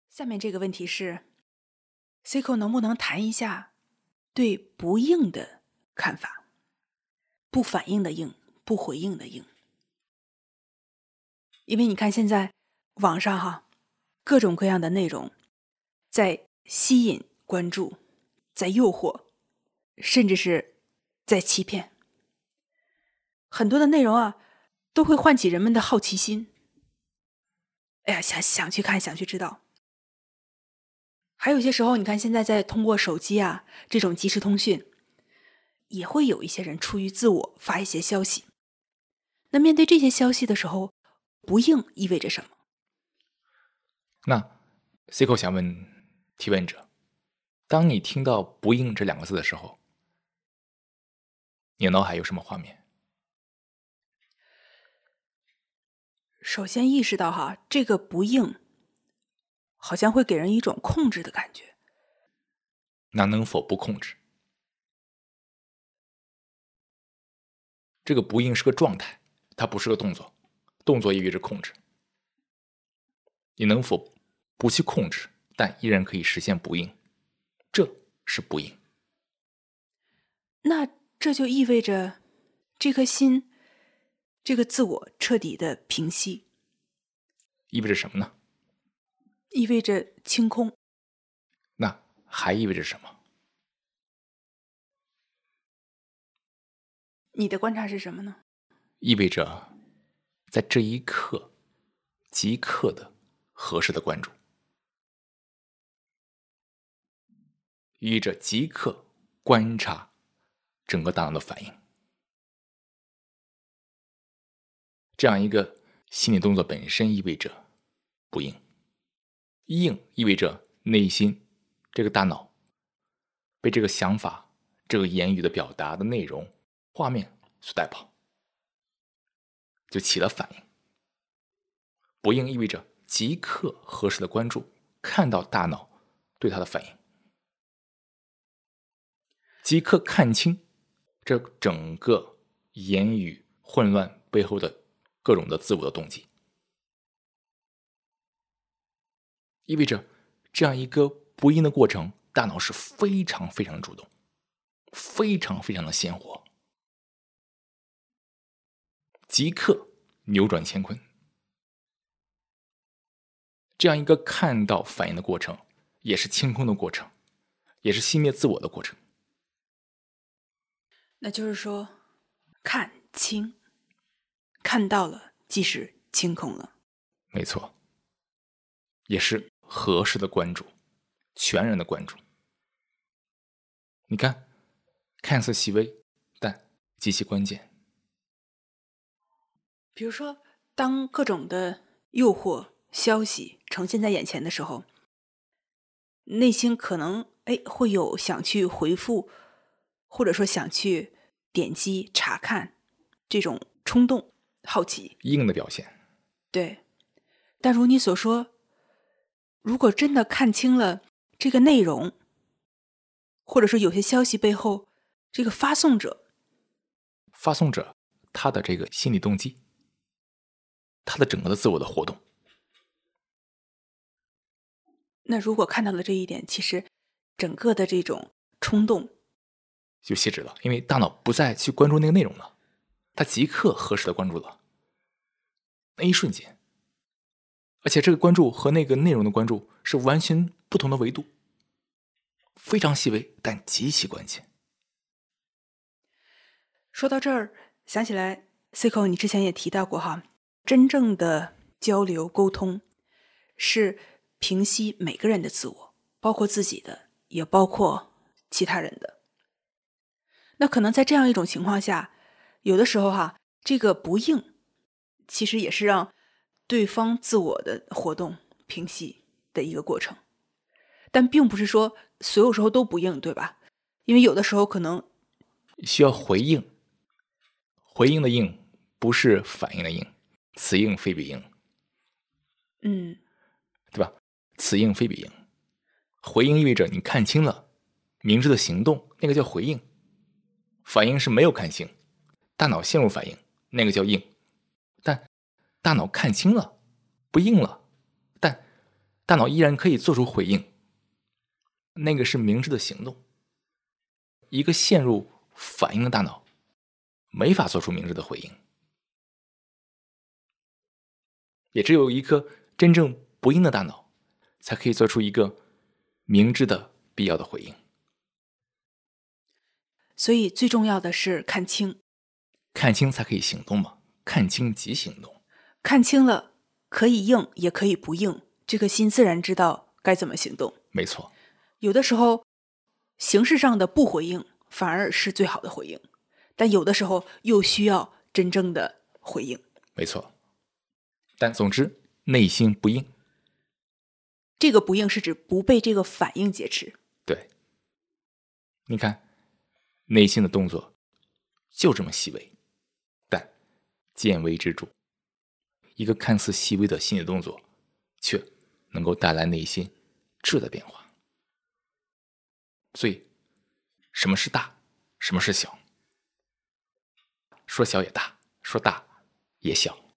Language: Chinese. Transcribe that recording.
下面这个问题是 Cico 能不能谈一下对不应的看法？不反应的应，不回应的应。因为你看现在网上各种各样的内容在吸引关注，在诱惑，甚至是在欺骗。很多的内容都会唤起人们的好奇心。哎呀，想去看，想去知道。还有些时候，你看现在在通过手机这种即时通讯，也会有一些人出于自我发一些消息。那面对这些消息的时候，不应意味着什么？ 那 Cico 想问提问者，当你听到不应这2个字的时候，你脑海有什么画面？ 首先意识到这个不应好像会给人一种控制的感觉。 那能否不控制？这个不应是个状态，它不是个动作，动作意味着控制。你能否不去控制，但依然可以实现不应？这是不应。 那这就意味着这颗心，这个自我彻底的平息。 意味着什么呢？ 意味着清空。 那还意味着什么？ 你的观察是什么呢？ 意味着在这一刻即刻的合适的关注，意味着即刻观察整个大脑的反应。这样一个心理动作本身意味着不应，应意味着内心这个大脑被这个想法、这个言语的表达的内容、画面所带跑，就起了反应。不应意味着即刻合适的关注，看到大脑对它的反应，即刻看清这整个言语混乱背后的各种的自我的动机，意味着这样一个不应的过程，大脑是非常非常的主动，非常非常的鲜活，即刻扭转乾坤。这样一个看到反应的过程，也是清空的过程，也是熄灭自我的过程。 那就是说，看清，看到了即是清空了。 没错，也是合适的关注，全然的关注。你看，看似细微，但极其关键。 比如说，当各种的诱惑消息呈现在眼前的时候，内心可能会有想去回复，或者说想去点击查看这种冲动、好奇。 应的表现。 对，但如你所说，如果真的看清了这个内容，或者说有些消息背后这个发送者他的这个心理动机，他的整个的自我的活动， 那如果看到了这一点，其实整个的这种冲动就熄止了，因为大脑不再去关注那个内容了，他即刻合适的关注了那一瞬间，而且这个关注和那个内容的关注是完全不同的维度，非常细微但极其关键。 说到这儿，想起来 Cico 你之前也提到过真正的交流沟通是平息每个人的自我，包括自己的，也包括其他人的。那可能在这样一种情况下，有的时候这个不应其实也是让对方自我的活动平息的一个过程，但并不是说所有时候都不应，对吧？因为有的时候可能需要回应，回应的应不是反应的应，此应非彼应，对吧？此应非彼应，回应意味着你看清了，明智的行动，那个叫回应。反应是没有看清，大脑陷入反应，那个叫应。但大脑看清了，不应了，但大脑依然可以做出回应，那个是明智的行动。一个陷入反应的大脑没法做出明智的回应，也只有一颗真正不应的大脑才可以做出一个明智的必要的回应。 所以最重要的是看清， 看清才可以行动嘛，看清即行动。 看清了可以应也可以不应，这颗心自然知道该怎么行动。 没错， 有的时候形式上的不回应反而是最好的回应，但有的时候又需要真正的回应。 没错。但总之内心不应， 这个不应是指不被这个反应劫持。 对，你看内心的动作就这么细微，但见微知著。一个看似细微的心理动作，却能够带来内心质的变化。所以什么是大，什么是小？说小也大，说大也小。